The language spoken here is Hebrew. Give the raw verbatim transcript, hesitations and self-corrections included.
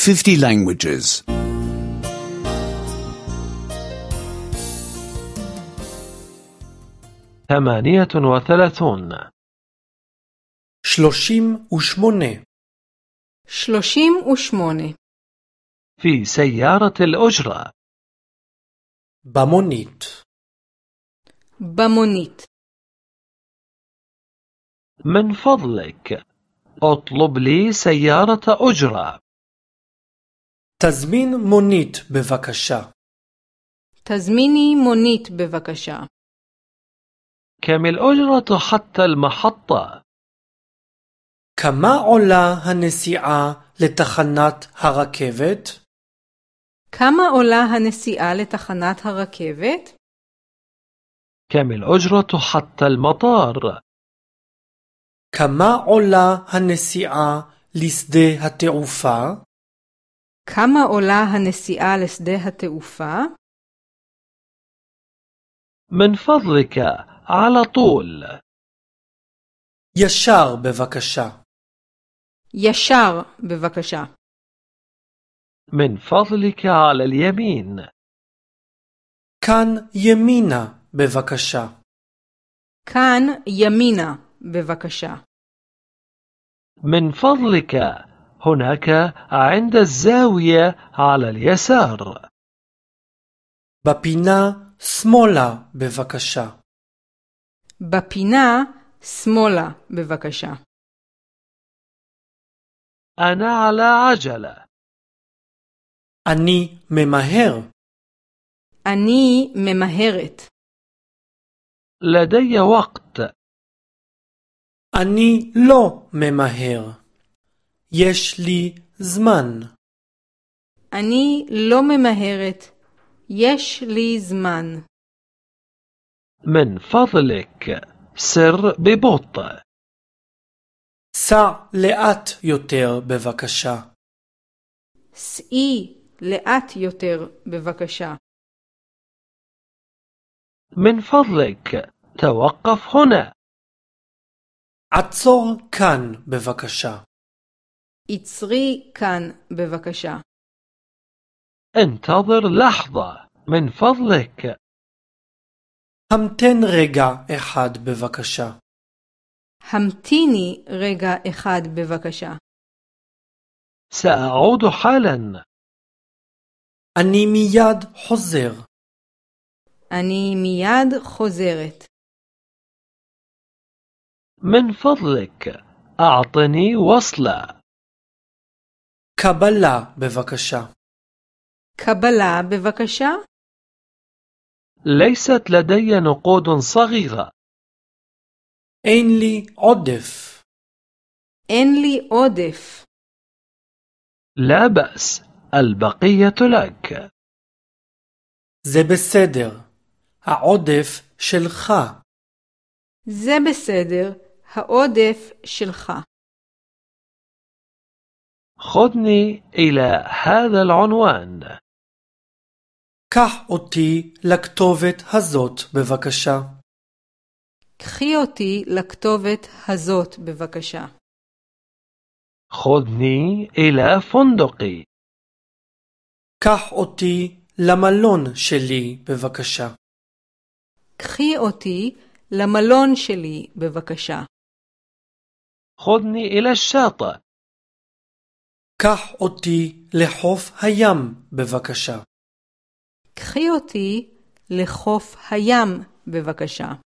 fifty languages. ثمانية وثلاثون. שלושים ושמונה. שלושים ושמונה. في سيارة الأجرة. במונית. במונית. من فضلك اطلب لي سيارة أجرة. תזמין מונית בבקשה. תזמיני מונית בבקשה. كم الأجرة حتى المحطة؟ כמה עולה הנסיעה לתחנת הרכבת? כמה עולה הנסיעה לתחנת הרכבת? كم الأجرة حتى المطار؟ כמה עולה הנסיעה לשדה התעופה? כמה עולה הנסיעה לשדה התעופה? من فضلك على طول. ישר בבקשה. ישר בבקשה. من فضلك على اليمين. כאן ימינה בבקשה. כאן ימינה בבקשה. من فضلك هناك عند الزاوية على اليسار. בפינה שמאלה בבקשה. בפינה שמאלה בבקשה. أنا على عجلة. אני ממהר. אני ממהרת. لدي وقت. אני לא ממהר. יש לי זמן. אני לא ממהרת. יש לי זמן. من فضلك سر ببطء. סע לאט יותר בבקשה. סעי לאט יותר בבקשה. من فضلك توقف هنا. עצור כאן בבקשה. עצרי כאן בבקשה. انتظر لحظة من فضلك. המתן רגע אחד בבקשה. המתיני רגע אחד בבקשה. سأعود حالا. אני מיד חוזר. אני מיד חוזרת. من فضلك أعطني وصلة. קבלה בבקשה. קבלה בבקשה. ليست لدي نقود صغيرة. אין לי עודף. אין לי עודף. لا بأس، البقية لك. זה בסדר. העודף שלך. זה בסדר. העודף שלך. خذني إلى هذا العنوان. קח אותי לכתובת הזאת בבקשה. קחי אותי לכתובת הזאת בבקשה. خذني إلى فندقي. קח אותי למלון שלי בבקשה. קחי אותי למלון שלי בבקשה. خذني إلى الشاطئ. קח אותי לחוף הים בבקשה. קחי אותי לחוף הים בבקשה.